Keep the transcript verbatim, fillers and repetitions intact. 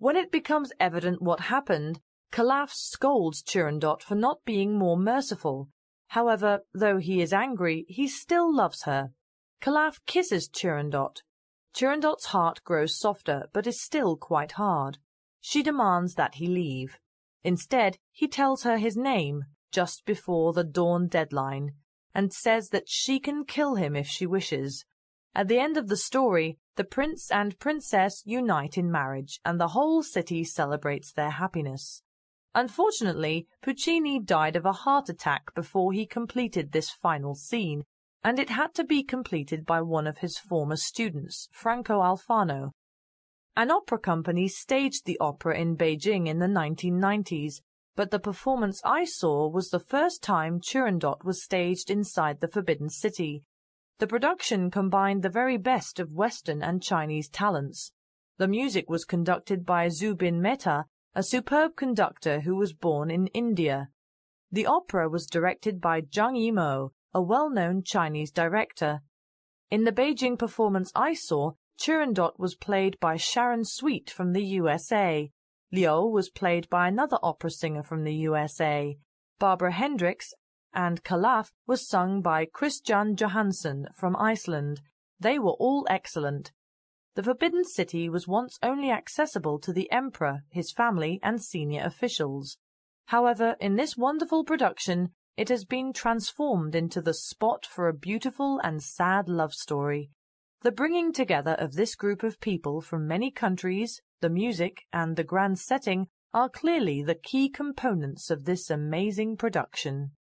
When it becomes evident what happened, Calaf scolds Turandot for not being more merciful. However, though he is angry, he still loves her. Calaf kisses Turandot. Turandot's heart grows softer, but is still quite hard. She demands that he leave. Instead, he tells her his name, just before the dawn deadline, and says that she can kill him if she wishes. At the end of the story, the prince and princess unite in marriage, and the whole city celebrates their happiness. Unfortunately, Puccini died of a heart attack before he completed this final scene, and it had to be completed by one of his former students, Franco Alfano. An opera company staged the opera in Beijing in the nineteen nineties, but the performance I saw was the first time Turandot was staged inside the Forbidden City. The production combined the very best of Western and Chinese talents. The music was conducted by Zubin Mehta, a superb conductor who was born in India. The opera was directed by Zhang Yimou, a well-known Chinese director. In the Beijing performance I saw, Turandot was played by Sharon Sweet from the U S A. Liu was played by another opera singer from the U S A. Barbara Hendricks, and Calaf was sung by Kristjan Johansson from Iceland. They were all excellent. The Forbidden City was once only accessible to the emperor, his family, and senior officials. However, in this wonderful production, it has been transformed into the spot for a beautiful and sad love story. The bringing together of this group of people from many countries, the music, and the grand setting are clearly the key components of this amazing production.